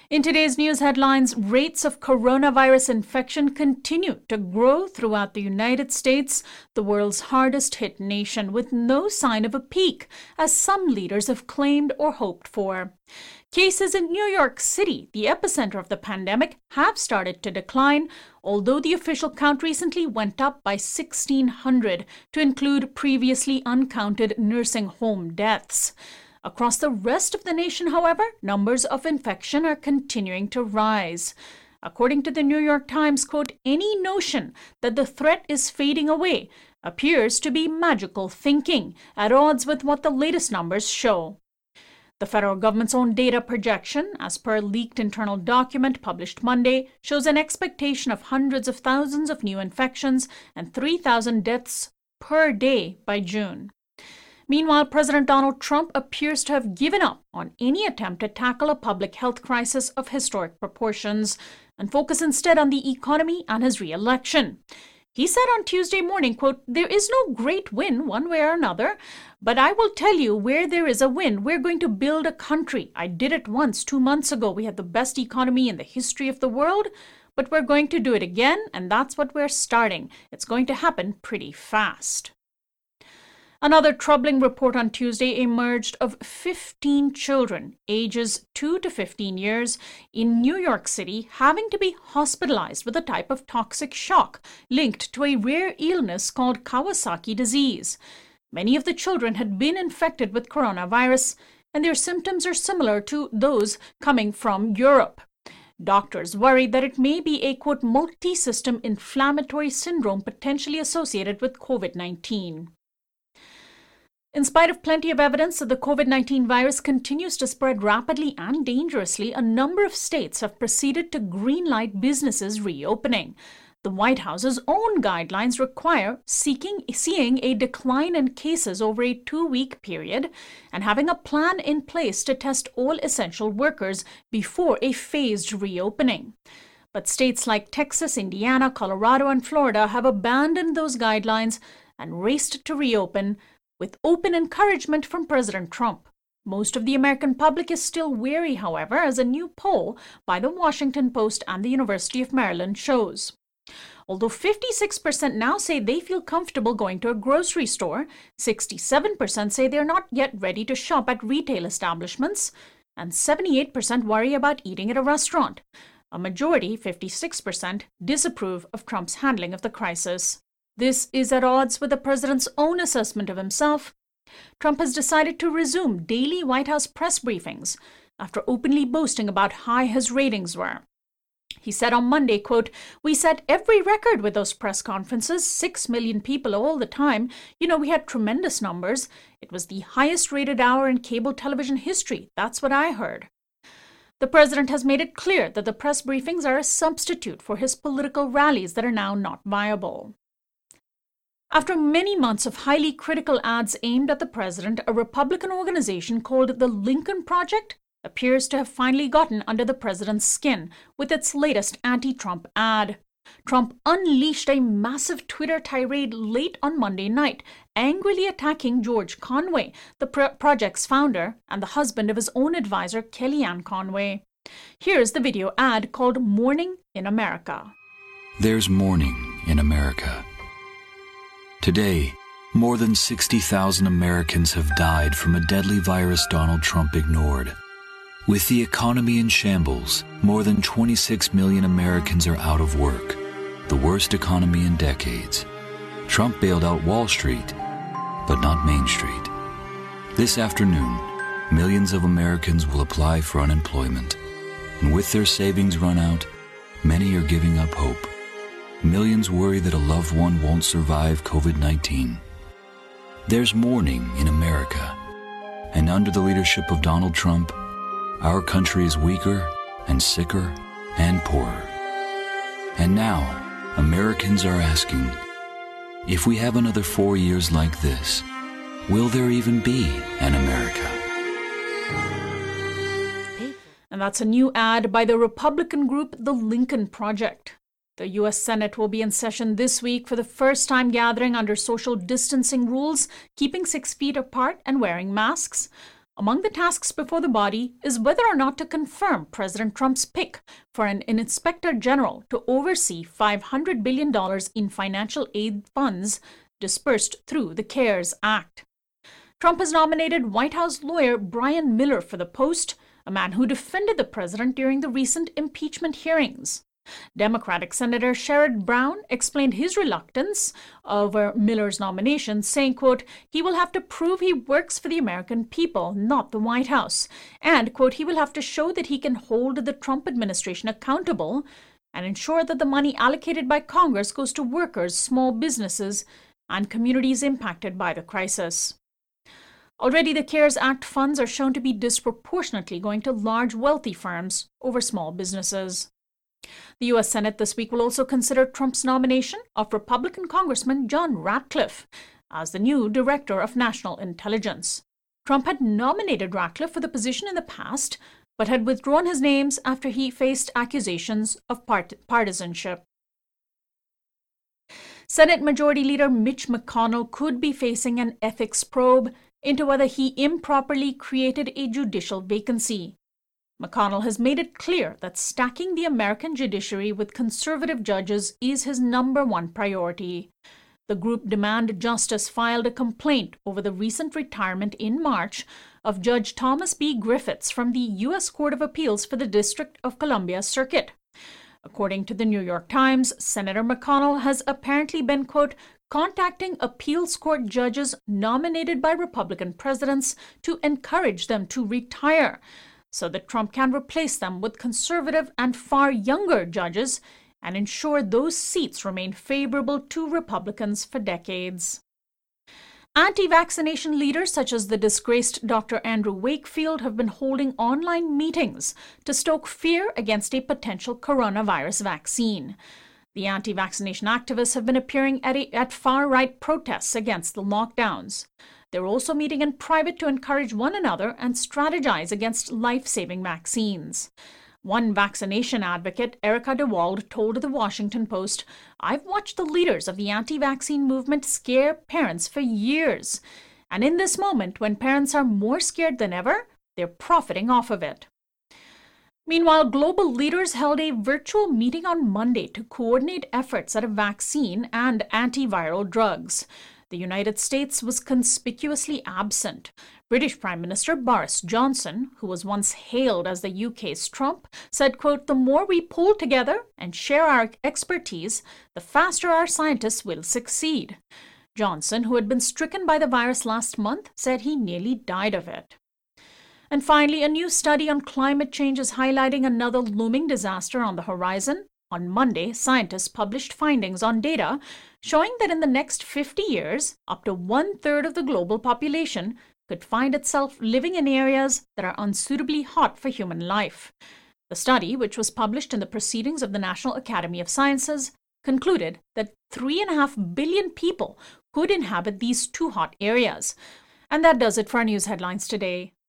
In today's news headlines, rates of coronavirus infection continue to grow throughout the United States, the world's hardest hit nation, with no sign of a peak, as some leaders have claimed or hoped for. Cases in New York City, the epicenter of the pandemic, have started to decline, although the official count recently went up by 1,600 to include previously uncounted nursing home deaths. Across the rest of the nation, however, numbers of infection are continuing to rise. According to the New York Times, quote, any notion that the threat is fading away appears to be magical thinking, at odds with what the latest numbers show. The federal government's own data projection, as per a leaked internal document published Monday, shows an expectation of hundreds of thousands of new infections and 3,000 deaths per day by June. Meanwhile, President Donald Trump appears to have given up on any attempt to tackle a public health crisis of historic proportions and focus instead on the economy and his re-election. He said on Tuesday morning, quote, there is no great win one way or another, but I will tell you where there is a win. We're going to build a country. I did it once 2 months ago. We had the best economy in the history of the world, but we're going to do it again, and that's what we're starting. It's going to happen pretty fast. Another troubling report on Tuesday emerged of 15 children, ages 2 to 15 years, in New York City having to be hospitalized with a type of toxic shock linked to a rare illness called Kawasaki disease. Many of the children had been infected with coronavirus, and their symptoms are similar to those coming from Europe. Doctors worried that it may be a, quote, multi-system inflammatory syndrome potentially associated with COVID-19. In spite of plenty of evidence that the COVID-19 virus continues to spread rapidly and dangerously, a number of states have proceeded to greenlight businesses reopening. The White House's own guidelines require seeing a decline in cases over a 2-week period and having a plan in place to test all essential workers before a phased reopening. But states like Texas, Indiana, Colorado, and Florida have abandoned those guidelines and raced to reopen, with open encouragement from President Trump. Most of the American public is still wary, however, as a new poll by the Washington Post and the University of Maryland shows. Although 56% now say they feel comfortable going to a grocery store, 67% say they're not yet ready to shop at retail establishments, and 78% worry about eating at a restaurant. A majority, 56%, disapprove of Trump's handling of the crisis. This is at odds with the president's own assessment of himself. Trump has decided to resume daily White House press briefings after openly boasting about how high his ratings were. He said on Monday, quote, we set every record with those press conferences, 6 million people all the time. We had tremendous numbers. It was the highest rated hour in cable television history. That's what I heard. The president has made it clear that the press briefings are a substitute for his political rallies that are now not viable. After many months of highly critical ads aimed at the president, a Republican organization called the Lincoln Project appears to have finally gotten under the president's skin with its latest anti-Trump ad. Trump unleashed a massive Twitter tirade late on Monday night, angrily attacking George Conway, the project's founder and the husband of his own advisor, Kellyanne Conway. Here's the video ad called Morning in America. There's morning in America. Today, more than 60,000 Americans have died from a deadly virus Donald Trump ignored. With the economy in shambles, more than 26 million Americans are out of work, the worst economy in decades. Trump bailed out Wall Street, but not Main Street. This afternoon, millions of Americans will apply for unemployment, and with their savings run out, many are giving up hope. Millions worry that a loved one won't survive COVID-19. There's mourning in America, and under the leadership of Donald Trump, our country is weaker and sicker and poorer. And now, Americans are asking, if we have another 4 years like this, will there even be an America? And that's a new ad by the Republican group, the Lincoln Project. The U.S. Senate will be in session this week for the first time, gathering under social distancing rules, keeping 6 feet apart and wearing masks. Among the tasks before the body is whether or not to confirm President Trump's pick for an inspector general to oversee $500 billion in financial aid funds dispersed through the CARES Act. Trump has nominated White House lawyer Brian Miller for the post, a man who defended the president during the recent impeachment hearings. Democratic Senator Sherrod Brown explained his reluctance over Miller's nomination, saying, quote, he will have to prove he works for the American people, not the White House, and, quote, he will have to show that he can hold the Trump administration accountable and ensure that the money allocated by Congress goes to workers, small businesses, and communities impacted by the crisis. Already, the CARES Act funds are shown to be disproportionately going to large, wealthy firms over small businesses. The U.S. Senate this week will also consider Trump's nomination of Republican Congressman John Ratcliffe as the new Director of National Intelligence. Trump had nominated Ratcliffe for the position in the past, but had withdrawn his name after he faced accusations of partisanship. Senate Majority Leader Mitch McConnell could be facing an ethics probe into whether he improperly created a judicial vacancy. McConnell has made it clear that stacking the American judiciary with conservative judges is his #1 priority. The group Demand Justice filed a complaint over the recent retirement in March of Judge Thomas B. Griffiths from the U.S. Court of Appeals for the District of Columbia Circuit. According to the New York Times, Senator McConnell has apparently been, quote, contacting appeals court judges nominated by Republican presidents to encourage them to retire, so that Trump can replace them with conservative and far younger judges and ensure those seats remain favorable to Republicans for decades. Anti-vaccination leaders such as the disgraced Dr. Andrew Wakefield have been holding online meetings to stoke fear against a potential coronavirus vaccine. The anti-vaccination activists have been appearing at far-right protests against the lockdowns. They're also meeting in private to encourage one another and strategize against life-saving vaccines. One vaccination advocate, Erica DeWald, told the Washington Post, I've watched the leaders of the anti-vaccine movement scare parents for years. And in this moment, when parents are more scared than ever, they're profiting off of it. Meanwhile, global leaders held a virtual meeting on Monday to coordinate efforts at a vaccine and antiviral drugs. The United States was conspicuously absent. British Prime Minister Boris Johnson, who was once hailed as the UK's Trump, said, quote, the more we pull together and share our expertise, the faster our scientists will succeed. Johnson, who had been stricken by the virus last month, said he nearly died of it. And finally, a new study on climate change is highlighting another looming disaster on the horizon. On Monday, scientists published findings on data showing that in the next 50 years, up to 1/3 of the global population could find itself living in areas that are unsuitably hot for human life. The study, which was published in the Proceedings of the National Academy of Sciences, concluded that 3.5 billion people could inhabit these too hot areas. And that does it for our news headlines today.